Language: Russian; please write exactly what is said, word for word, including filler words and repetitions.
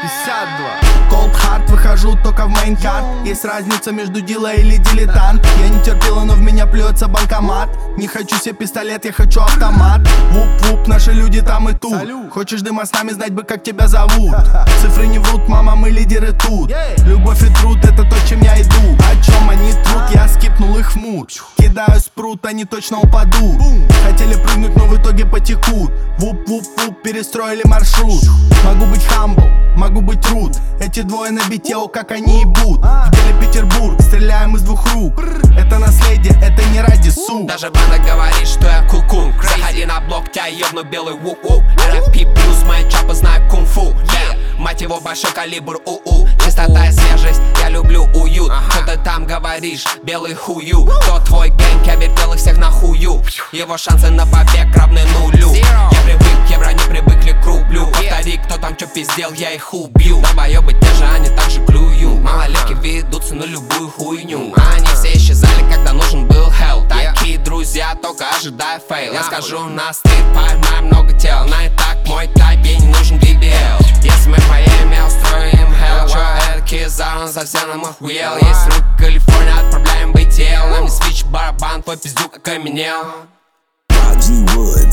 пятьдесят два. Cold Hard, выхожу только в мейнкарт. Есть разница между дилой или дилетант. Я не терпила, но в меня плюется банкомат. Не хочу себе пистолет, я хочу автомат. Вуп-вуп, наши люди там и тут. Хочешь дыма с нами, знать бы, как тебя зовут. Цифры не врут, мама, мы лидеры тут. Любовь и труд, это то, чем я иду. О чем они трут, я скипнул их в мут. Кидаю спрут, они точно упадут. Хотели прыгнуть, но в итоге потекут. Вуп-вуп-вуп, перестроили маршрут. Могу быть хамбл, могу быть руд. Эти двое на бите, о, как они ебут. В деле Петербург, стреляем из двух рук. Это наследие, это не ради сук. Даже банда говорит, что я кукун. Заходи на блок, тебя ебну белый вук-вук. эр эф пи плюс, мои чапы знают кунг-фу. Yeah. Мать его, большой калибр, у-у. Чистота и свежесть, я люблю уют. Что ты там говоришь, белый хую? Кто твой гэнг, я вертел их всех на хую. Его шансы на побег равны нулю. Я привык, евро не привыкли к рублю. Повтори, кто там чё пиздел, я их убью. Долбоёбы те же, они так же клюют. Малолетки ведутся на любую хуйню. Они все исчезали, когда нужен был hell. Такие друзья, только ожидай фейл. Я скажу, на стрит поймаем много тел. На и так мой тайп, ей не нужен би би эл. Если мы поем, я устрою им hell. Чё, эдакий заун, совсем нам охуел. Есть рук Калифорния, отправляем бейтел. Нам не свич, барабан, твой пиздюк окаменел. G Wood.